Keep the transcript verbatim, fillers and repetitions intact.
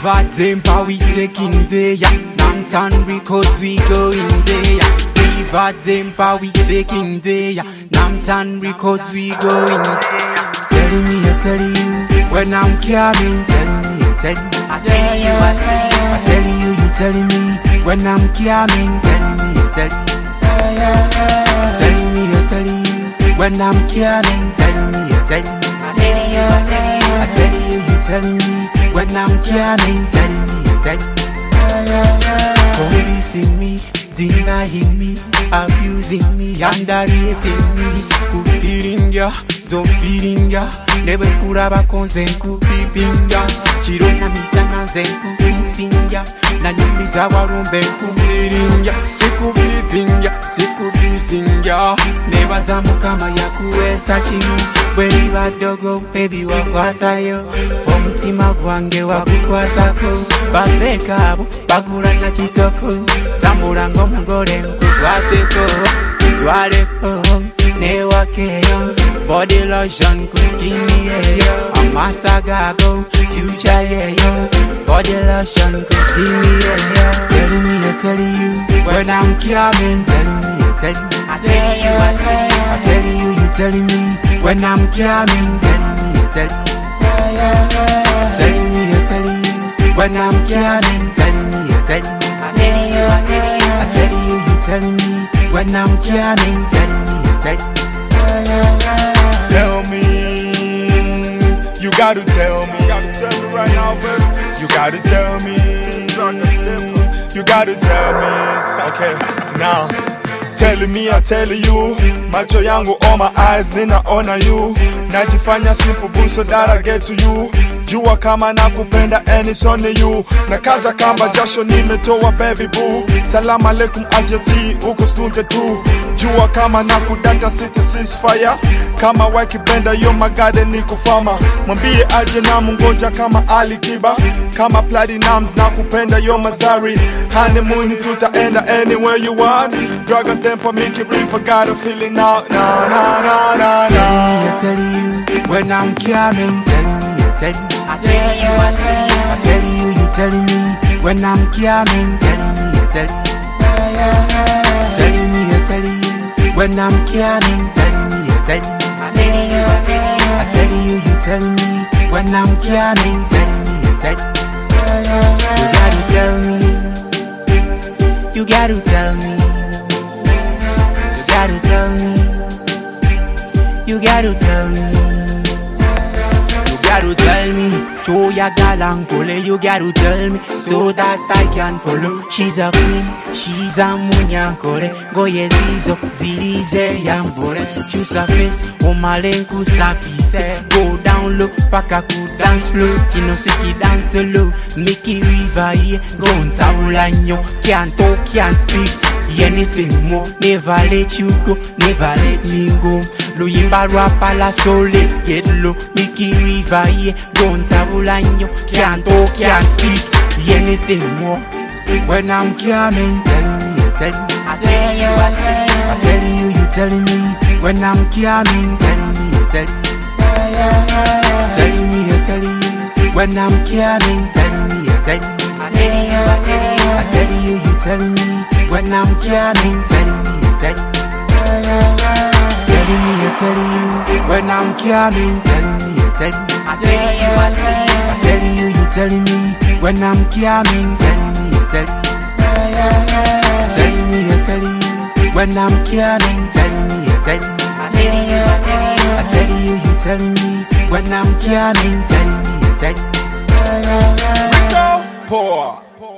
River Dempa we taking there. Namtan Records we going there. River Dempa we taking there. Namtan Records we going. Telling me, I tell you when I'm coming. Telling me, I tell you. I tell you, I tell you. I tell you, you telling me when I'm coming. Telling me, I tell you. Telling me, I tell you when I'm coming. Telling me, I tell you. I tell you, you telling me when I'm coming. Telling me, I tell you. Convincing me, denying me, abusing me, underrating me. Good feeling ya, so feeling ya. Never could have a consent, could be pinga. Chirona misana zenku isinga. Na nyumiza warumbe kumbiringa. Siku bivinga, siku bisinga. Never zamukama ya kuwesa chinu. Bweni badogo, baby wakwata yo. Omutima gwange wakukwatako. Baveka abo, bagula na chitoko. Tambula ngomugole nkukwateko. Kitwaleko, newakeyo. Body lotion, skinny yo. Amasagago, future yeah yo. Body lotion, skinny yo. Telling me, I tell you when I'm coming. Telling me, I tell you. I tell you, I tell you. I tell you, you telling me when I'm coming. Telling me, I tell you. Telling me, I tell you when I'm coming. Telling me, I tell you. I tell you, I tell you. I tell you, you telling me when I'm coming. Telling me, I tell you. Tell me, you gotta tell me, you gotta tell me right now, baby. You gotta tell me, you gotta tell me. Okay, now, telling me, I tell you, macho yangu, all my eyes, nina honor you. Najifanya simple boo so that I get to you. Jua kama nakupenda and it's on you. Na kaza kamba jasho nimetoa baby boo. Salam alaikum ajati uko stunte tu. Jua kama nakudata city ceasefire. Kama wakibenda yo magade niko fama. Mwambie aje na mungoja kama Ali Kiba. Kama platinums nakupenda yo mazari. Honeymoon tutaenda anywhere you want. Druggers Dempa Mickey River got a feeling out. No, no, no, no, no. Tell me, I tell you when I'm coming. Telling me, I tell you. I tell you, I tell you. I tell you, you telling me when I'm coming. Telling me, I tell you. Telling me, I tell you when I'm coming. Telling me, I tell you. I tell you, I tell you. I tell you, you telling me when I'm coming. Telling me, I tell you. You gotta tell me. You gotta tell me. You gotta tell me. You gotta tell me. You gotta tell me. Choya galankole. You gotta tell me so that I can follow. She's a queen. She's a munyankole. Goye zizo zirize yambole. Chusa face. Omalenku safise. Go down low. Paka ku dance flow. Kino siki dance low. Mickey River yeah. Go on taulanyo. Can't talk, can't speak. Anything more, never let you go, never let me go. Luyimba rapala, so let's get low. Mickey River, yeah, don't tabulanyo. Can't talk, can't speak. Anything more. When I'm coming, telling me, I tell you. I tell you, I tell you. I tell you, you telling me. When I'm coming, telling me, I tell you. Telling me, I tell you. When I'm coming, telling me, I tell you. I tell you, I tell you. I tell you, you telling me. When I'm coming, telling me, I tell you. Telling me, I tell you. When I'm coming, telling me, I tell you. I tell you, I tell you. I tell you, you telling me. When I'm coming, telling me, I tell you. Telling me, I tell you. When I'm coming, telling me, I tell you. I tell you, I tell you. I tell you, you telling me. When I'm coming, telling me, I tell you. Rico, poor.